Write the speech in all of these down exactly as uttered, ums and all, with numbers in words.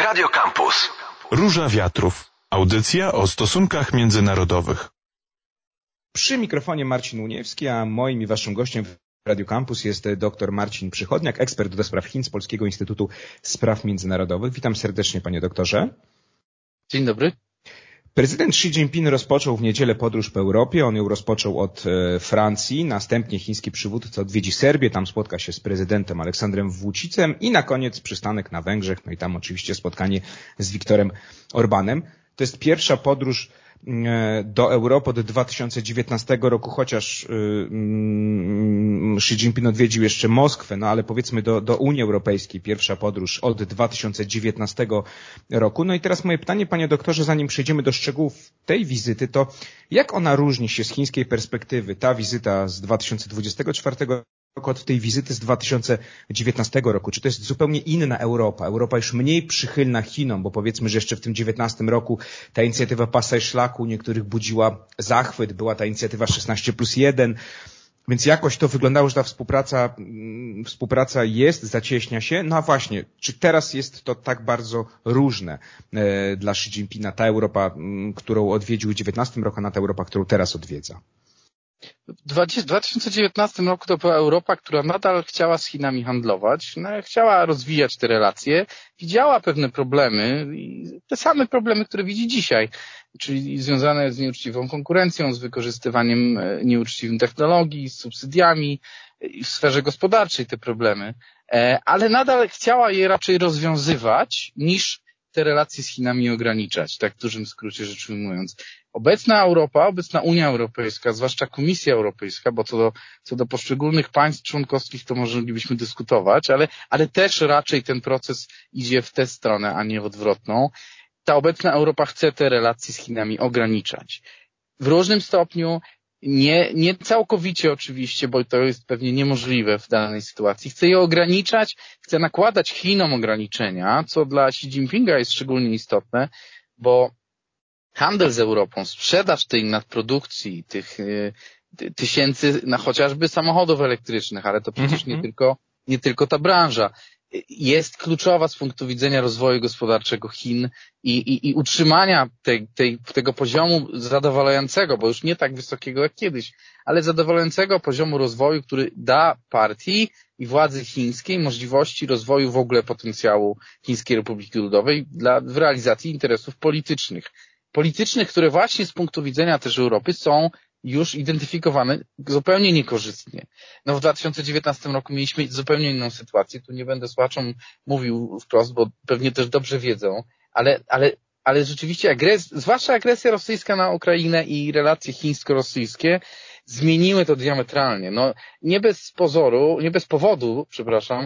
Radio Campus. Róża Wiatrów. Audycja o stosunkach międzynarodowych. Przy mikrofonie Marcin Uniewski, a moim i waszym gościem w Radio Campus jest dr Marcin Przychodniak, ekspert do spraw Chin z Polskiego Instytutu Spraw Międzynarodowych. Witam serdecznie, panie doktorze. Dzień dobry. Prezydent Xi Jinping rozpoczął w niedzielę podróż po Europie. On ją rozpoczął od e, Francji, następnie chiński przywódca odwiedzi Serbię, tam spotka się z prezydentem Aleksandrem Vucicem i na koniec przystanek na Węgrzech, no i tam oczywiście spotkanie z Viktorem Orbanem. To jest pierwsza podróż e, do Europy od dwa tysiące dziewiętnastego roku, chociaż e, mm, Xi Jinping odwiedził jeszcze Moskwę, no ale powiedzmy do, do Unii Europejskiej pierwsza podróż od dwa tysiące dziewiętnastego roku. No i teraz moje pytanie, panie doktorze, zanim przejdziemy do szczegółów tej wizyty, to jak ona różni się z chińskiej perspektywy, ta wizyta z dwa tysiące dwudziestego czwartego roku od tej wizyty z dwa tysiące dziewiętnastego roku? Czy to jest zupełnie inna Europa? Europa już mniej przychylna Chinom, bo powiedzmy, że jeszcze w tym dziewiętnastym roku ta inicjatywa Pasa i Szlaku niektórych budziła zachwyt, była ta inicjatywa szesnaście plus jeden, więc jakoś to wyglądało, że ta współpraca, współpraca jest, zacieśnia się. No a właśnie, czy teraz jest to tak bardzo różne e, dla Xi Jinpinga, ta Europa, m, którą odwiedził w dziewiętnastym roku, a na ta Europa, którą teraz odwiedza? W dwa tysiące dziewiętnastym roku to była Europa, która nadal chciała z Chinami handlować, no, chciała rozwijać te relacje, widziała pewne problemy, te same problemy, które widzi dzisiaj, czyli związane z nieuczciwą konkurencją, z wykorzystywaniem nieuczciwym technologii, z subsydiami, w sferze gospodarczej te problemy, ale nadal chciała je raczej rozwiązywać niż te relacje z Chinami ograniczać, tak w dużym skrócie rzecz ujmując. Obecna Europa, obecna Unia Europejska, zwłaszcza Komisja Europejska, bo co do, co do poszczególnych państw członkowskich to moglibyśmy dyskutować, ale, ale też raczej ten proces idzie w tę stronę, a nie w odwrotną. Ta obecna Europa chce te relacje z Chinami ograniczać. W różnym stopniu, nie, nie całkowicie oczywiście, bo to jest pewnie niemożliwe w danej sytuacji. Chce je ograniczać, chce nakładać Chinom ograniczenia, co dla Xi Jinpinga jest szczególnie istotne, bo handel z Europą, sprzedaż tej nadprodukcji, tych y, tysięcy na chociażby samochodów elektrycznych, ale to przecież nie tylko, nie tylko ta branża, jest kluczowa z punktu widzenia rozwoju gospodarczego Chin i, i, i utrzymania tej, tej, tego poziomu zadowalającego, bo już nie tak wysokiego jak kiedyś, ale zadowalającego poziomu rozwoju, który da partii i władzy chińskiej możliwości rozwoju w ogóle potencjału Chińskiej Republiki Ludowej dla, w realizacji interesów politycznych. Politycznych, które właśnie z punktu widzenia też Europy są już identyfikowane zupełnie niekorzystnie. No w dwa tysiące dziewiętnastym roku mieliśmy zupełnie inną sytuację. Tu nie będę słuchaczom mówił wprost, bo pewnie też dobrze wiedzą, ale, ale, ale rzeczywiście agres- zwłaszcza agresja rosyjska na Ukrainę i relacje chińsko-rosyjskie zmieniły to diametralnie. No nie bez pozoru, nie bez powodu, przepraszam,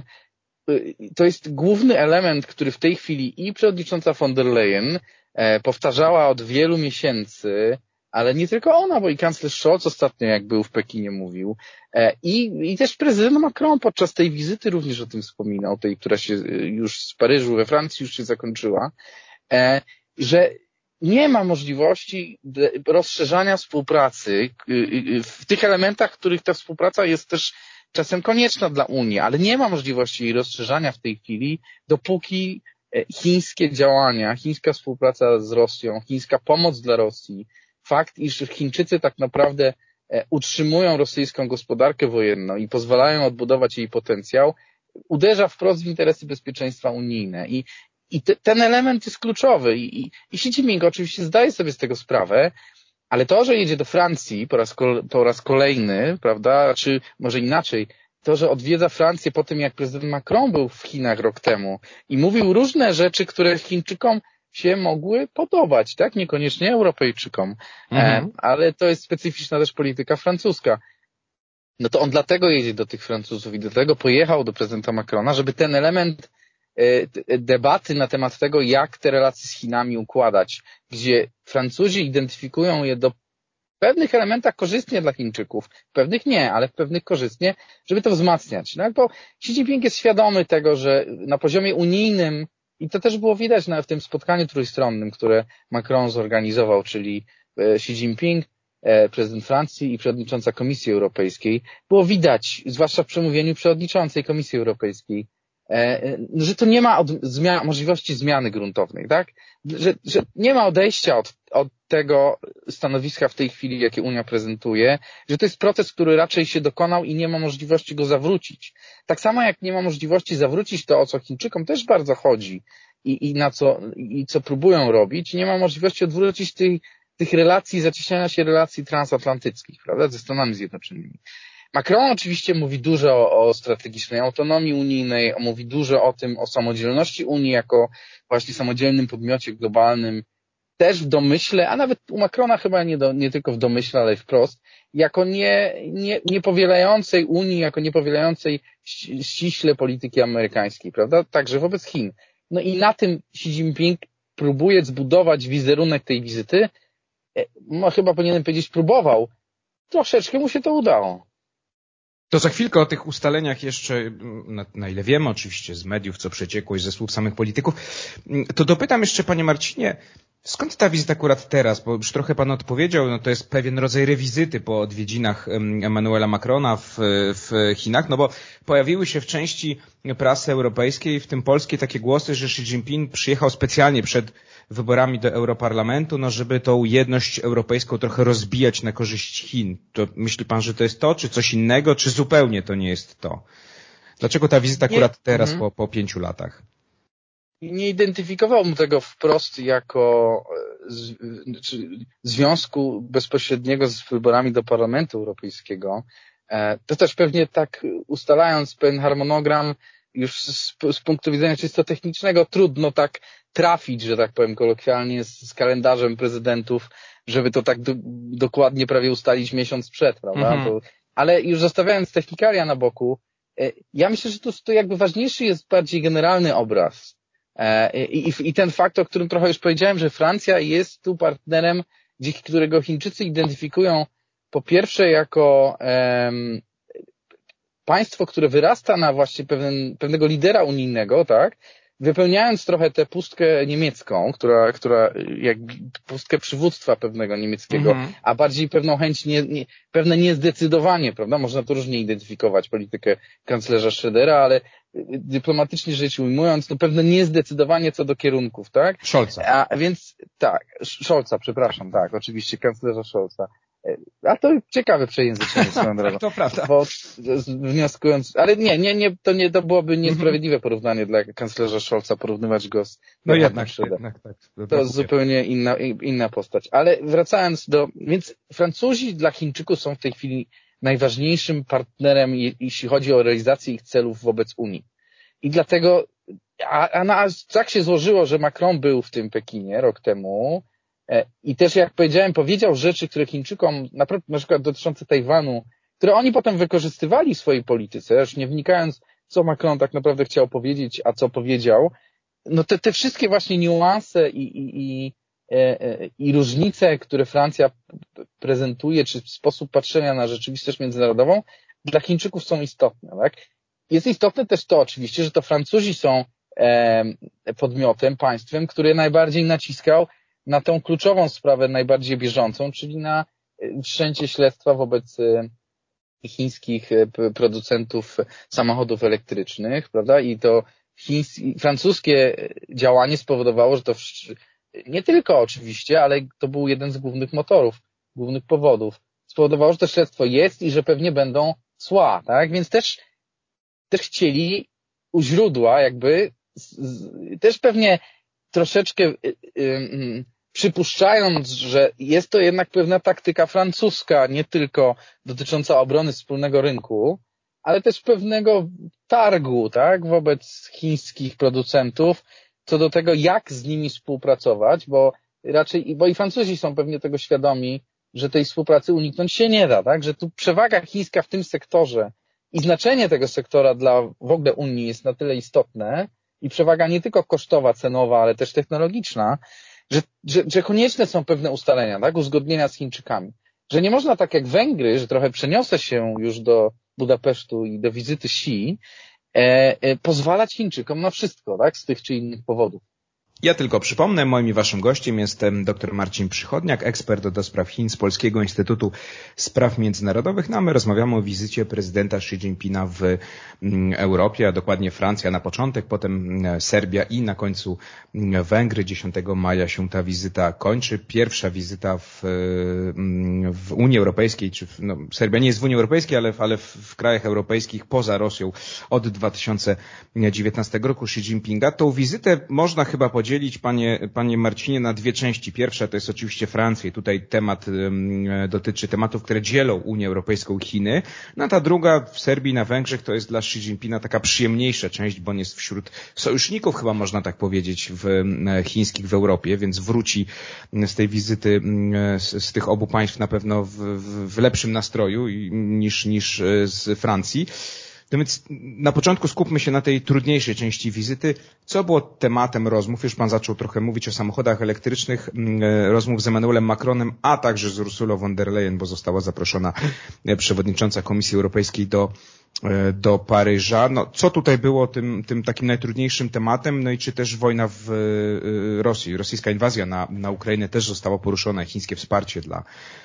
to jest główny element, który w tej chwili i przewodnicząca von der Leyen e, powtarzała od wielu miesięcy, ale nie tylko ona, bo i kanclerz Scholz ostatnio, jak był w Pekinie, mówił. I, i też prezydent Macron podczas tej wizyty również o tym wspominał, tej, która się już z Paryżu we Francji już się zakończyła, że nie ma możliwości rozszerzania współpracy w tych elementach, w których ta współpraca jest też czasem konieczna dla Unii, ale nie ma możliwości jej rozszerzania w tej chwili, dopóki chińskie działania, chińska współpraca z Rosją, chińska pomoc dla Rosji, fakt, iż Chińczycy tak naprawdę utrzymują rosyjską gospodarkę wojenną i pozwalają odbudować jej potencjał, uderza wprost w interesy bezpieczeństwa unijne. I, i te, ten element jest kluczowy. I, i, i Xi Jinping oczywiście zdaje sobie z tego sprawę, ale to, że jedzie do Francji po raz, kol, po raz kolejny, prawda, czy może inaczej, to, że odwiedza Francję po tym, jak prezydent Macron był w Chinach rok temu i mówił różne rzeczy, które Chińczykom się mogły podobać, tak? Niekoniecznie Europejczykom, mhm. e, ale to jest specyficzna też polityka francuska. No to on dlatego jedzie do tych Francuzów i dlatego pojechał do prezydenta Macrona, żeby ten element e, debaty na temat tego, jak te relacje z Chinami układać, gdzie Francuzi identyfikują je do pewnych elementach korzystnie dla Chińczyków, w pewnych nie, ale w pewnych korzystnie, żeby to wzmacniać. No, bo Xi Jinping jest świadomy tego, że na poziomie unijnym, i to też było widać na, w tym spotkaniu trójstronnym, które Macron zorganizował, czyli Xi Jinping, prezydent Francji i przewodnicząca Komisji Europejskiej, było widać, zwłaszcza w przemówieniu przewodniczącej Komisji Europejskiej, że to nie ma od, zmian, możliwości zmiany gruntownej, tak? Że, że nie ma odejścia od, od tego stanowiska w tej chwili, jakie Unia prezentuje, że to jest proces, który raczej się dokonał i nie ma możliwości go zawrócić. Tak samo jak nie ma możliwości zawrócić to, o co Chińczykom też bardzo chodzi i, i na co, i co próbują robić, nie ma możliwości odwrócić tych, tych relacji, zacieśniania się relacji transatlantyckich, prawda, ze Stanami Zjednoczonymi. Macron oczywiście mówi dużo o, o strategicznej autonomii unijnej, mówi dużo o tym, o samodzielności Unii jako właśnie samodzielnym podmiocie globalnym, też w domyśle, a nawet u Macrona chyba nie, do, nie tylko w domyśle, ale wprost, jako nie, nie, niepowielającej Unii, jako niepowielającej ściśle polityki amerykańskiej, prawda? Także wobec Chin. No i na tym Xi Jinping próbuje zbudować wizerunek tej wizyty. No, chyba powinienem powiedzieć próbował. Troszeczkę mu się to udało. To za chwilkę o tych ustaleniach jeszcze, na, na ile wiemy oczywiście z mediów, co przeciekło i ze słów samych polityków, to dopytam jeszcze, panie Marcinie, skąd ta wizyta akurat teraz? Bo już trochę pan odpowiedział, no to jest pewien rodzaj rewizyty po odwiedzinach Emmanuela Macrona w, w Chinach, no bo pojawiły się w części prasy europejskiej, w tym polskiej, takie głosy, że Xi Jinping przyjechał specjalnie przed wyborami do Europarlamentu, no żeby tą jedność europejską trochę rozbijać na korzyść Chin. To myśli pan, że to jest to, czy coś innego, czy zupełnie to nie jest to? Dlaczego ta wizyta akurat nie, teraz mm. po, po pięciu latach? Nie identyfikowałbym tego wprost jako z, czy związku bezpośredniego z wyborami do Parlamentu Europejskiego. To też pewnie tak ustalając pewien harmonogram już z, z punktu widzenia czysto technicznego trudno tak trafić, że tak powiem kolokwialnie, z, z kalendarzem prezydentów, żeby to tak do, dokładnie prawie ustalić miesiąc przed, prawda? Mhm. To, ale już zostawiając technikalia na boku, ja myślę, że to, to jakby ważniejszy jest bardziej generalny obraz. I, i, I ten fakt, o którym trochę już powiedziałem, że Francja jest tu partnerem, dzięki którego Chińczycy identyfikują po pierwsze jako um, państwo, które wyrasta na właśnie pewien, pewnego lidera unijnego, tak, wypełniając trochę tę pustkę niemiecką, która, która jak pustkę przywództwa pewnego niemieckiego, mm-hmm. a bardziej pewną chęć, nie, nie, pewne niezdecydowanie, prawda? Można to różnie identyfikować, politykę kanclerza Schrödera, ale dyplomatycznie rzecz ujmując, to pewne niezdecydowanie co do kierunków, tak? Scholza. A więc tak, Scholza, przepraszam, tak, oczywiście kanclerza Scholza. A to ciekawe przejęzyczenie swoją drogą. To prawda. Bo wnioskując, ale nie, nie, nie, to nie, to byłoby niesprawiedliwe porównanie dla kanclerza Scholza, porównywać go z No jednak, jednak tak. To jest zupełnie inna, inna postać. Ale wracając do, więc Francuzi dla Chińczyków są w tej chwili najważniejszym partnerem, jeśli chodzi o realizację ich celów wobec Unii. I dlatego, a, a, a tak się złożyło, że Macron był w tym Pekinie rok temu, i też, jak powiedziałem, powiedział rzeczy, które Chińczykom, na przykład dotyczące Tajwanu, które oni potem wykorzystywali w swojej polityce, już nie wnikając, co Macron tak naprawdę chciał powiedzieć, a co powiedział, no te, te wszystkie właśnie niuanse i, i, i, i różnice, które Francja prezentuje, czy sposób patrzenia na rzeczywistość międzynarodową, dla Chińczyków są istotne, tak? Jest istotne też to oczywiście, że to Francuzi są podmiotem, państwem, który najbardziej naciskał na tą kluczową sprawę najbardziej bieżącą, czyli na wszczęcie śledztwa wobec chińskich producentów samochodów elektrycznych, prawda? I to chińskie, francuskie działanie spowodowało, że to nie tylko oczywiście, ale to był jeden z głównych motorów, głównych powodów. Spowodowało, że to śledztwo jest i że pewnie będą cła, tak? Więc też, też chcieli u źródła jakby też pewnie troszeczkę y, y, y, przypuszczając, że jest to jednak pewna taktyka francuska, nie tylko dotycząca obrony wspólnego rynku, ale też pewnego targu, tak, wobec chińskich producentów, co do tego, jak z nimi współpracować, bo raczej, bo i Francuzi są pewnie tego świadomi, że tej współpracy uniknąć się nie da, tak, że tu przewaga chińska w tym sektorze i znaczenie tego sektora dla w ogóle Unii jest na tyle istotne i przewaga nie tylko kosztowa, cenowa, ale też technologiczna, Że, że, że konieczne są pewne ustalenia, tak, uzgodnienia z Chińczykami. Że nie można tak jak Węgry, że trochę przeniosę się już do Budapesztu i do wizyty Xi, e, e, pozwalać Chińczykom na wszystko, tak, z tych czy innych powodów. Ja tylko przypomnę, moim i waszym gościem jest dr Marcin Przychodniak, ekspert do spraw Chin z Polskiego Instytutu Spraw Międzynarodowych. No a my rozmawiamy o wizycie prezydenta Xi Jinpinga w Europie, a dokładnie Francja na początek, potem Serbia i na końcu Węgry. dziesiątego maja się ta wizyta kończy. Pierwsza wizyta w, w Unii Europejskiej, czy w, no, Serbia nie jest w Unii Europejskiej, ale, ale w, w krajach europejskich poza Rosją od dwa tysiące dziewiętnastego roku Xi Jinpinga. Tą wizytę można chyba podzielić, panie, panie Marcinie, na dwie części. Pierwsza to jest oczywiście Francja i tutaj temat um, dotyczy tematów, które dzielą Unię Europejską i Chiny. No a ta druga w Serbii, na Węgrzech, to jest dla Xi Jinpinga taka przyjemniejsza część, bo on jest wśród sojuszników, chyba można tak powiedzieć, w chińskich w Europie, więc wróci z tej wizyty z, z tych obu państw na pewno w, w, w lepszym nastroju niż, niż z Francji. No więc na początku skupmy się na tej trudniejszej części wizyty. Co było tematem rozmów? Już pan zaczął trochę mówić o samochodach elektrycznych, rozmów z Emmanuelem Macronem, a także z Ursulą von der Leyen, bo została zaproszona przewodnicząca Komisji Europejskiej do, do Paryża. No, co tutaj było tym, tym takim najtrudniejszym tematem? No i czy też wojna w Rosji, rosyjska inwazja na, na Ukrainę też została poruszona, chińskie wsparcie dla,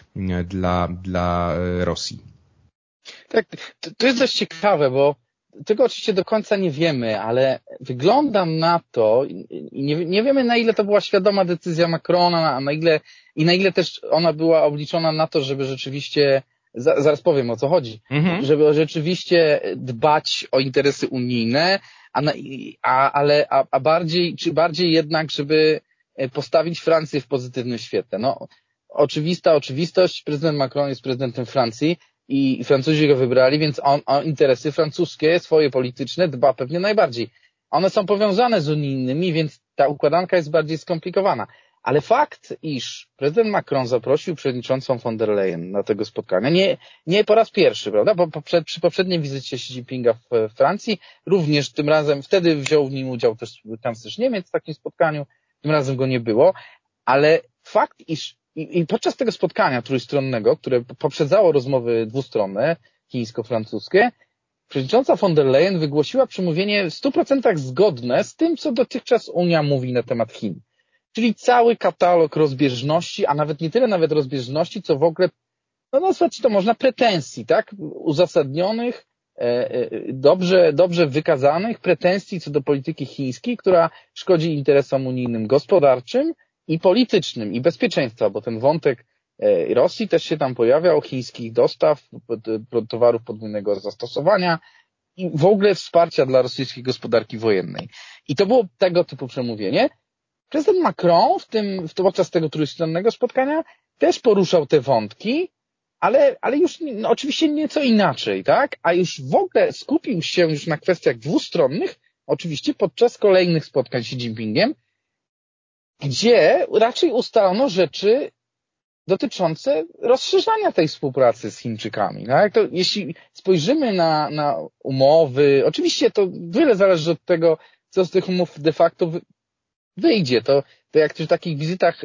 dla, dla Rosji? Tak, to, to jest dość ciekawe, bo tego oczywiście do końca nie wiemy, ale wygląda na to i nie, nie wiemy, na ile to była świadoma decyzja Macrona, a na ile, i na ile też ona była obliczona na to, żeby rzeczywiście, za, zaraz powiem, o co chodzi, mhm. żeby rzeczywiście dbać o interesy unijne, a, na, a, ale, a, a bardziej, czy bardziej jednak, żeby postawić Francję w pozytywnym świetle. No, oczywista oczywistość, prezydent Macron jest prezydentem Francji, i Francuzi go wybrali, więc on o interesy francuskie, swoje polityczne dba pewnie najbardziej. One są powiązane z unijnymi, więc ta układanka jest bardziej skomplikowana. Ale fakt, iż prezydent Macron zaprosił przewodniczącą von der Leyen na tego spotkania, nie, nie po raz pierwszy, prawda? Bo poprzed, przy poprzedniej wizycie Xi Jinpinga w Francji, również tym razem, wtedy wziął w nim udział też kanclerz Niemiec w takim spotkaniu, tym razem go nie było, ale fakt, iż I, I podczas tego spotkania trójstronnego, które poprzedzało rozmowy dwustronne, chińsko-francuskie, przewodnicząca von der Leyen wygłosiła przemówienie w stu procentach zgodne z tym, co dotychczas Unia mówi na temat Chin. Czyli cały katalog rozbieżności, a nawet nie tyle nawet rozbieżności, co w ogóle, no nazwać to można pretensji, tak? Uzasadnionych, e, e, dobrze, dobrze wykazanych pretensji co do polityki chińskiej, która szkodzi interesom unijnym gospodarczym, i politycznym, i bezpieczeństwa, bo ten wątek Rosji też się tam pojawiał, chińskich dostaw, towarów podwójnego zastosowania i w ogóle wsparcia dla rosyjskiej gospodarki wojennej. I to było tego typu przemówienie. Prezydent Macron w tym, w, podczas tego trójstronnego spotkania też poruszał te wątki, ale, ale już no, oczywiście nieco inaczej, tak? A już w ogóle skupił się już na kwestiach dwustronnych, oczywiście podczas kolejnych spotkań z Xi Jinpingiem, gdzie raczej ustalono rzeczy dotyczące rozszerzania tej współpracy z Chińczykami. Tak? To jeśli spojrzymy na, na umowy, oczywiście to wiele zależy od tego, co z tych umów de facto wyjdzie. To, to jak w takich wizytach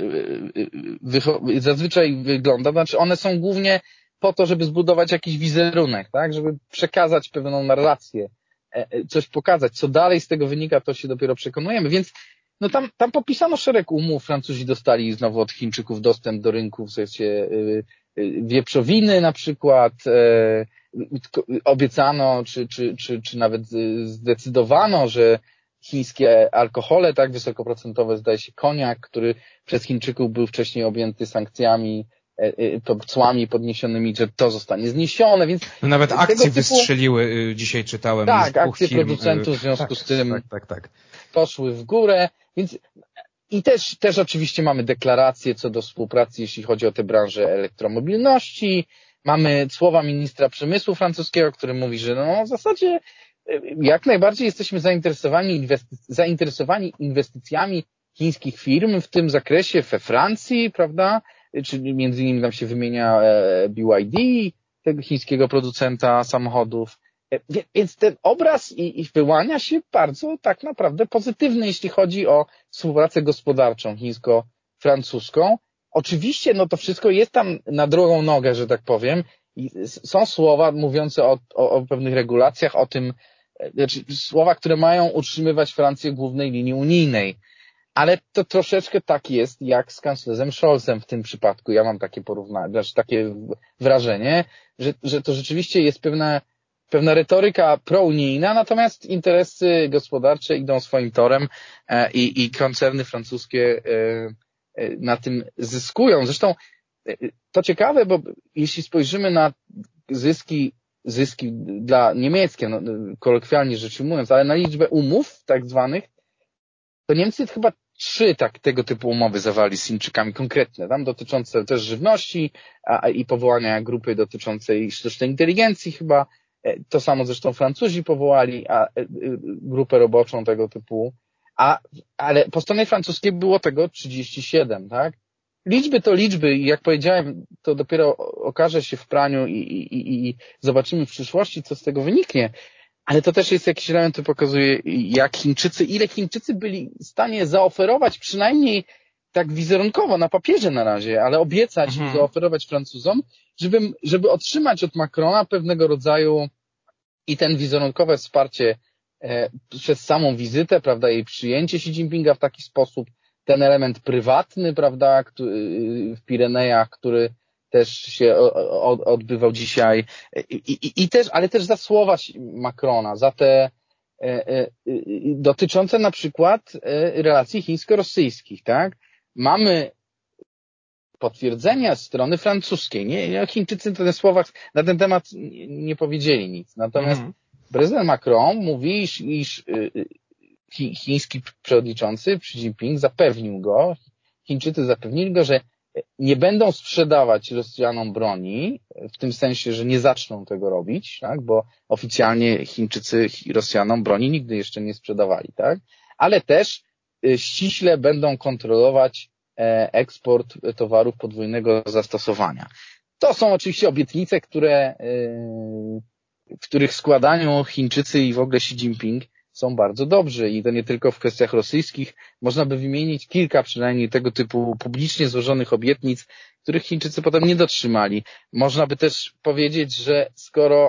zazwyczaj wygląda, znaczy one są głównie po to, żeby zbudować jakiś wizerunek, tak? Żeby przekazać pewną narrację, coś pokazać. Co dalej z tego wynika, to się dopiero przekonujemy. Więc no tam, tam podpisano szereg umów, Francuzi dostali znowu od Chińczyków dostęp do rynków, w sensie wieprzowiny na przykład, e, obiecano, czy, czy, czy, czy nawet zdecydowano, że chińskie alkohole, tak wysokoprocentowe, zdaje się koniak, który przez Chińczyków był wcześniej objęty sankcjami, cłami podniesionymi, że to zostanie zniesione, więc... No nawet akcje typu... wystrzeliły, dzisiaj czytałem. Tak, akcje firm, producentów w związku tak, z tym tak, tak, tak. poszły w górę, więc i też, też oczywiście mamy deklaracje co do współpracy, jeśli chodzi o tę branżę elektromobilności, mamy słowa ministra przemysłu francuskiego, który mówi, że no w zasadzie jak najbardziej jesteśmy zainteresowani, inwesty- zainteresowani inwestycjami chińskich firm w tym zakresie we Francji, prawda? Czyli między innymi tam się wymienia B Y D, tego chińskiego producenta samochodów. Więc ten obraz i, i wyłania się bardzo tak naprawdę pozytywny, jeśli chodzi o współpracę gospodarczą chińsko-francuską. Oczywiście no to wszystko jest tam na drugą nogę, że tak powiem. I są słowa mówiące o, o, o pewnych regulacjach, o tym, znaczy słowa, które mają utrzymywać Francję w głównej linii unijnej. ale to troszeczkę tak jest jak z kanclerzem Scholzem w tym przypadku. Ja mam takie porównanie, znaczy takie wrażenie, że, że to rzeczywiście jest pewna, pewna retoryka prounijna, natomiast interesy gospodarcze idą swoim torem i, i koncerny francuskie na tym zyskują. Zresztą to ciekawe, bo jeśli spojrzymy na zyski, zyski dla niemieckie, no, kolokwialnie rzecz ujmując, ale na liczbę umów tak zwanych, to Niemcy chyba trzy tak, tego typu umowy zawarli z Chińczykami konkretne, tam dotyczące też żywności a, i powołania grupy dotyczącej sztucznej inteligencji chyba. To samo zresztą Francuzi powołali a, grupę roboczą tego typu, a, ale po stronie francuskiej było tego trzydzieści siedem, tak? Liczby to liczby i jak powiedziałem, to dopiero okaże się w praniu i, i, i zobaczymy w przyszłości, co z tego wyniknie. Ale to też jest jakiś element, który pokazuje, jak Chińczycy, ile Chińczycy byli w stanie zaoferować, przynajmniej tak wizerunkowo, na papierze na razie, ale obiecać mhm. i zaoferować Francuzom, żeby, żeby otrzymać od Macrona pewnego rodzaju i ten wizerunkowe wsparcie e, przez samą wizytę, prawda, jej przyjęcie Xi Jinpinga w taki sposób, ten element prywatny, prawda, w Pirenejach, który też się odbywał dzisiaj I, i, i też, ale też za słowa Macrona, za te e, e, dotyczące na przykład e, relacji chińsko-rosyjskich, tak? Mamy potwierdzenia z strony francuskiej. Nie, Chińczycy na, słowach, na ten temat nie, nie powiedzieli nic. Natomiast mm. prezydent Macron mówi, iż, iż chi, chiński przewodniczący Xi Jinping zapewnił go, Chińczycy zapewnili go, że nie będą sprzedawać Rosjanom broni, w tym sensie, że nie zaczną tego robić, tak? Bo oficjalnie Chińczycy Rosjanom broni nigdy jeszcze nie sprzedawali, tak? Ale też ściśle będą kontrolować eksport towarów podwójnego zastosowania. To są oczywiście obietnice, które, w których składaniu Chińczycy i w ogóle Xi Jinping są bardzo dobrzy i to nie tylko w kwestiach rosyjskich. Można by wymienić kilka przynajmniej tego typu publicznie złożonych obietnic, których Chińczycy potem nie dotrzymali. Można by też powiedzieć, że skoro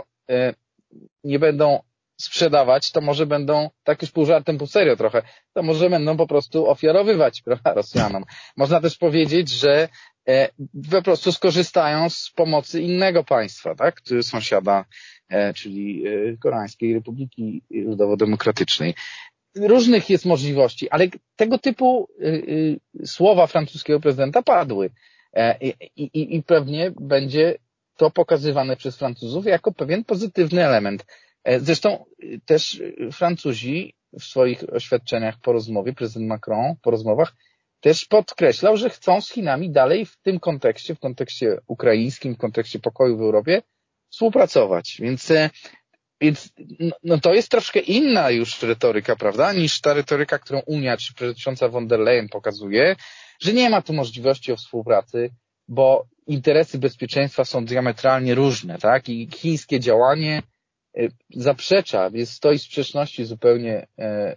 nie będą sprzedawać, to może będą, tak już pół żartem, pół serio trochę, to może będą po prostu ofiarowywać, prawda, Rosjanom. Można też powiedzieć, że e, po prostu skorzystają z pomocy innego państwa, tak, który sąsiada, e, czyli e, Koreańskiej Republiki Ludowo-Demokratycznej. Różnych jest możliwości, ale tego typu e, e, słowa francuskiego prezydenta padły e, i, i pewnie będzie to pokazywane przez Francuzów jako pewien pozytywny element. Zresztą też Francuzi w swoich oświadczeniach po rozmowie, prezydent Macron po rozmowach też podkreślał, że chcą z Chinami dalej w tym kontekście, w kontekście ukraińskim, w kontekście pokoju w Europie współpracować. Więc, więc no to jest troszkę inna już retoryka, prawda, niż ta retoryka, którą Unia czy przewodnicząca von der Leyen pokazuje, że nie ma tu możliwości o współpracy, bo interesy bezpieczeństwa są diametralnie różne, tak, i chińskie działanie zaprzecza, jest, stoi w sprzeczności zupełnie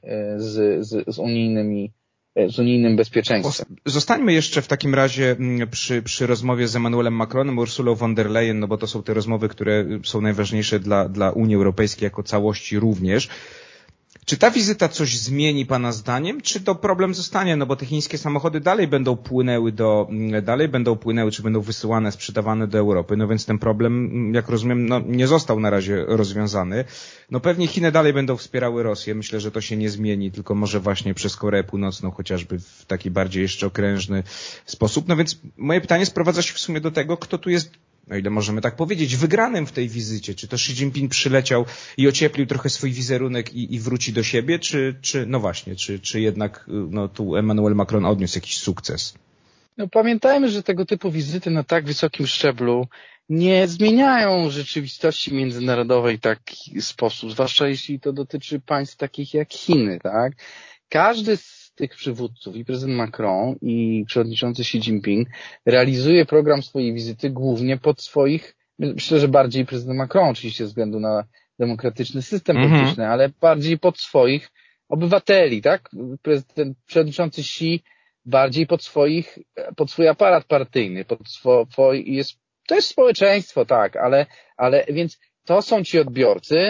z, z, z unijnymi, z unijnym bezpieczeństwem. Zostańmy jeszcze w takim razie przy, przy rozmowie z Emmanuelem Macronem, Ursulą von der Leyen, no bo to są te rozmowy, które są najważniejsze dla, dla Unii Europejskiej jako całości również. Czy ta wizyta coś zmieni Pana zdaniem, czy to problem zostanie, no bo te chińskie samochody dalej będą płynęły do, dalej będą płynęły, czy będą wysyłane, sprzedawane do Europy, no więc ten problem, jak rozumiem, no nie został na razie rozwiązany. No pewnie Chiny dalej będą wspierały Rosję, myślę, że to się nie zmieni, tylko może właśnie przez Koreę Północną, chociażby w taki bardziej jeszcze okrężny sposób. No więc moje pytanie sprowadza się w sumie do tego, kto tu jest, no ile możemy tak powiedzieć, wygranym w tej wizycie. Czy to Xi Jinping przyleciał i ocieplił trochę swój wizerunek i, i wróci do siebie, czy, czy no właśnie, czy, czy jednak no, tu Emmanuel Macron odniósł jakiś sukces? No pamiętajmy, że tego typu wizyty na tak wysokim szczeblu nie zmieniają rzeczywistości międzynarodowej w taki sposób, zwłaszcza jeśli to dotyczy państw takich jak Chiny, tak? Każdy z tych przywódców, i prezydent Macron, i przewodniczący Xi Jinping, realizuje program swojej wizyty głównie pod swoich, myślę, że bardziej prezydent Macron, oczywiście ze względu na demokratyczny system mm-hmm. polityczny, ale bardziej pod swoich obywateli, tak? Prezydent, przewodniczący Xi bardziej pod swoich, pod swój aparat partyjny, pod swój, jest, to jest społeczeństwo, tak, ale, ale, więc to są ci odbiorcy,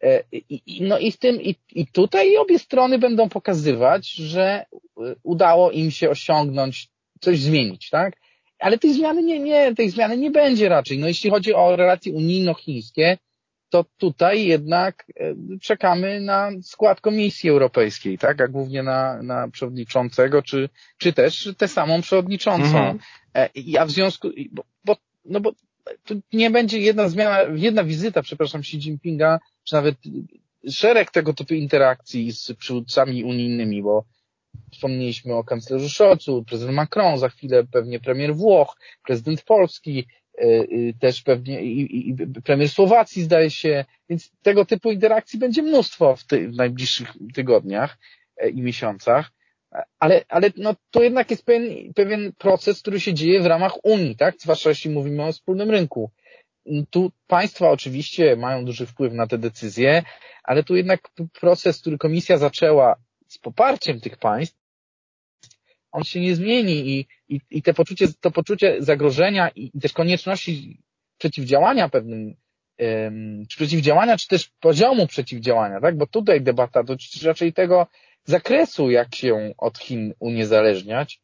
I, no i w tym, i, i tutaj obie strony będą pokazywać, że udało im się osiągnąć, coś zmienić, tak? Ale tej zmiany nie, nie, tej zmiany nie będzie raczej. No jeśli chodzi o relacje unijno-chińskie, to tutaj jednak czekamy na skład Komisji Europejskiej, tak? A głównie na, na przewodniczącego, czy, czy też tę samą przewodniczącą. Mhm. Ja w związku, bo, bo, no bo tu nie będzie jedna zmiana, jedna wizyta, przepraszam, Xi Jinpinga, czy nawet szereg tego typu interakcji z przywódcami unijnymi, bo wspomnieliśmy o kanclerzu Scholzu, prezydent Macron, za chwilę pewnie premier Włoch, prezydent Polski, też pewnie i, i premier Słowacji, zdaje się, więc tego typu interakcji będzie mnóstwo w, ty, w najbliższych tygodniach i miesiącach, ale, ale no, to jednak jest pewien, pewien proces, który się dzieje w ramach Unii, tak? Zwłaszcza jeśli mówimy o wspólnym rynku. Tu państwa oczywiście mają duży wpływ na te decyzje, ale tu jednak proces, który Komisja zaczęła z poparciem tych państw, on się nie zmieni i, i, i te poczucie, to poczucie zagrożenia i, i też konieczności przeciwdziałania pewnym, um, czy przeciwdziałania, czy też poziomu przeciwdziałania, tak? Bo tutaj debata dotyczy raczej tego zakresu, jak się od Chin uniezależniać,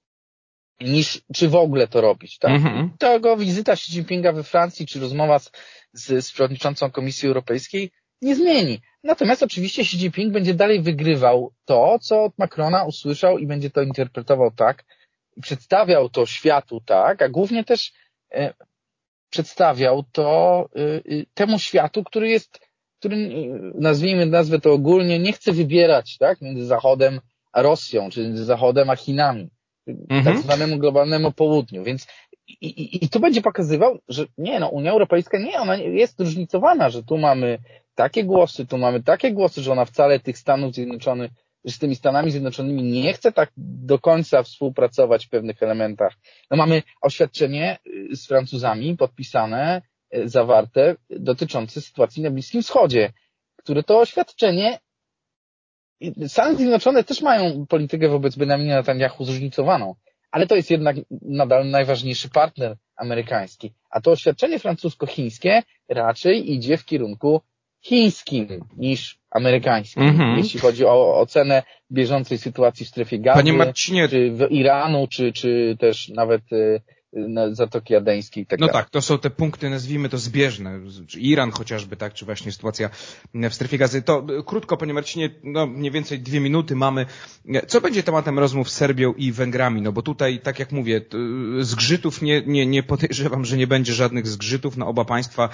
niż czy w ogóle to robić, tak? Mm-hmm. Tego wizyta Xi Jinpinga we Francji, czy rozmowa z, z, z przewodniczącą Komisji Europejskiej nie zmieni. Natomiast oczywiście Xi Jinping będzie dalej wygrywał to, co od Macrona usłyszał i będzie to interpretował tak, i przedstawiał to światu tak, a głównie też e, przedstawiał to e, temu światu, który jest, który, nazwijmy nazwę to ogólnie, nie chce wybierać, tak, między Zachodem a Rosją, czy między Zachodem a Chinami, mm-hmm. tak zwanemu globalnemu południu, więc i, i, i tu będzie pokazywał, że nie, no Unia Europejska nie, ona jest różnicowana, że tu mamy takie głosy, tu mamy takie głosy, że ona wcale tych Stanów Zjednoczonych, że z tymi Stanami Zjednoczonymi nie chce tak do końca współpracować w pewnych elementach. No mamy oświadczenie z Francuzami podpisane, zawarte, dotyczące sytuacji na Bliskim Wschodzie, które to oświadczenie, Stany Zjednoczone też mają politykę wobec Benjamina Netanyahu zróżnicowaną, ale to jest jednak nadal najważniejszy partner amerykański. A to oświadczenie francusko-chińskie raczej idzie w kierunku chińskim niż amerykańskim, mm-hmm. jeśli chodzi o ocenę bieżącej sytuacji w strefie Gazy, Panie Marcinie, czy w Iranu, czy, czy też nawet na Zatoki Adeńskiej. Tak no dalej. tak, to są te punkty, nazwijmy to zbieżne, czy Iran chociażby, tak, czy właśnie sytuacja w strefie Gazy. To krótko, panie Marcinie, no mniej więcej dwie minuty mamy. Co będzie tematem rozmów z Serbią i Węgrami? No bo tutaj, tak jak mówię, zgrzytów nie, nie, nie podejrzewam, że nie będzie żadnych zgrzytów. No oba państwa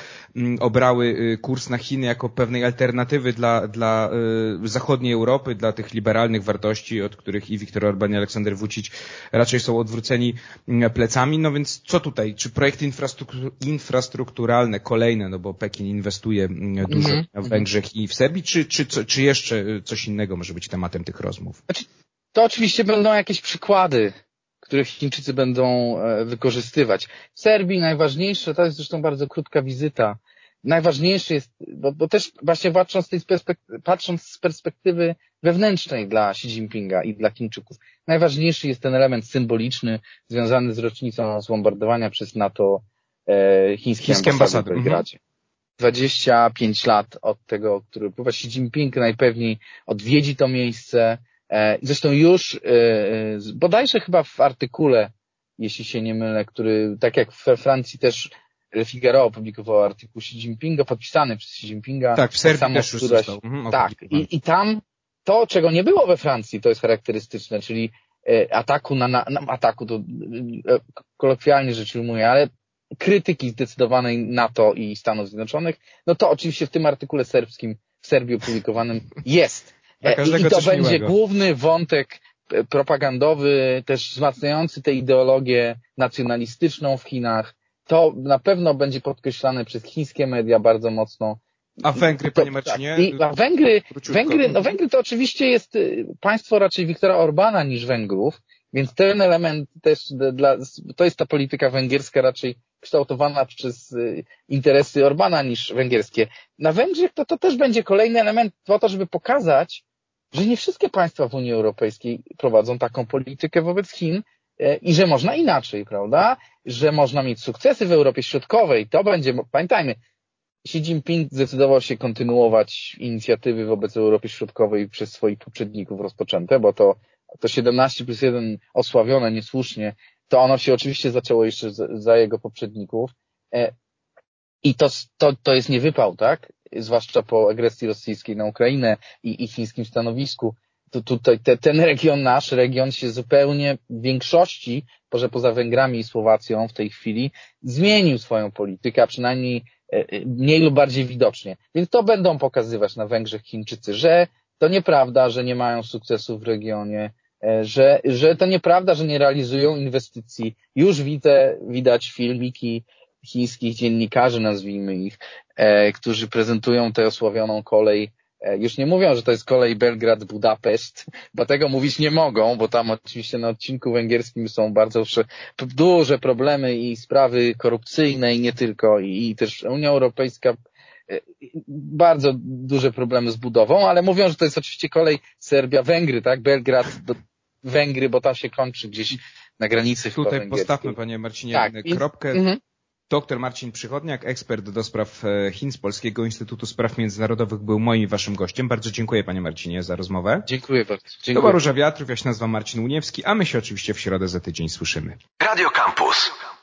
obrały kurs na Chiny jako pewnej alternatywy dla, dla zachodniej Europy, dla tych liberalnych wartości, od których i Viktor Orban, i Aleksander Vučić raczej są odwróceni plecami. No więc co tutaj? Czy projekty infrastruktur, infrastrukturalne kolejne, no bo Pekin inwestuje dużo mm-hmm. w Węgrzech i w Serbii, czy, czy, czy jeszcze coś innego może być tematem tych rozmów? Znaczy, to oczywiście będą jakieś przykłady, których Chińczycy będą wykorzystywać. W Serbii najważniejsze, to jest zresztą bardzo krótka wizyta, najważniejsze jest, bo, bo też właśnie patrząc z, tej perspektywy, patrząc z perspektywy wewnętrznej dla Xi Jinpinga i dla Chińczyków, najważniejszy jest ten element symboliczny związany z rocznicą zbombardowania przez NATO e, chińskiej ambasady, ambasady w Belgradzie. Mhm. dwadzieścia pięć lat od tego, który upływa. Xi Jinping najpewniej odwiedzi to miejsce. E, zresztą już e, bodajże chyba w artykule, jeśli się nie mylę, który tak jak we Francji też Le Figaro opublikował artykuł Xi Jinpinga, podpisany przez Xi Jinpinga. Tak, w Serbii tak też już został. Mhm, tak, i, i tam to, czego nie było we Francji, to jest charakterystyczne, czyli e, ataku na, na, na ataku, to e, kolokwialnie rzecz ujmuję, ale krytyki zdecydowanej NATO i Stanów Zjednoczonych, no to oczywiście w tym artykule serbskim, w Serbii opublikowanym jest. E, I, I to będzie miłego. Główny wątek propagandowy, też wzmacniający tę ideologię nacjonalistyczną w Chinach. To na pewno będzie podkreślane przez chińskie media bardzo mocno. A Węgry, to, panie Marcinie? I, a Węgry, Węgry, no Węgry to oczywiście jest państwo raczej Viktora Orbana niż Węgrów, więc ten element też dla, to jest ta polityka węgierska raczej kształtowana przez interesy Orbana niż węgierskie. Na Węgrzech to, to też będzie kolejny element po to, żeby pokazać, że nie wszystkie państwa w Unii Europejskiej prowadzą taką politykę wobec Chin, i że można inaczej, prawda? Że można mieć sukcesy w Europie Środkowej. To będzie, pamiętajmy, Xi Jinping zdecydował się kontynuować inicjatywy wobec Europy Środkowej przez swoich poprzedników rozpoczęte, bo to, to siedemnaście plus jeden osławione niesłusznie, to ono się oczywiście zaczęło jeszcze za, za jego poprzedników. I to, to, to jest niewypał, tak? Zwłaszcza po agresji rosyjskiej na Ukrainę i, i chińskim stanowisku. To tutaj te, ten region, nasz region się zupełnie w większości, może poza Węgrami i Słowacją w tej chwili, zmienił swoją politykę, a przynajmniej mniej lub bardziej widocznie. Więc to będą pokazywać na Węgrzech Chińczycy, że to nieprawda, że nie mają sukcesu w regionie, że, że to nieprawda, że nie realizują inwestycji. Już widzę, widać filmiki chińskich dziennikarzy, nazwijmy ich, e, którzy prezentują tę osławioną kolej. E, już nie mówią, że to jest kolej Belgrad-Budapeszt, bo tego mówić nie mogą, bo tam oczywiście na odcinku węgierskim są bardzo duże problemy i sprawy korupcyjne i nie tylko, i, i też Unia Europejska e, bardzo duże problemy z budową, ale mówią, że to jest oczywiście kolej Serbia-Węgry, tak? Belgrad do Węgry, bo tam się kończy gdzieś na granicy chyba Tutaj węgierskiej. postawmy, panie Marcinie, tak, kropkę. Więc, mm-hmm. Doktor Marcin Przychodniak, ekspert do spraw Chin z Polskiego Instytutu Spraw Międzynarodowych, był moim i waszym gościem. Bardzo dziękuję, panie Marcinie, za rozmowę. Dziękuję bardzo. Dziękuję. To była Róża Wiatrów, ja się nazywam Marcin Łuniewski, a my się oczywiście w środę za tydzień słyszymy. Radio Campus.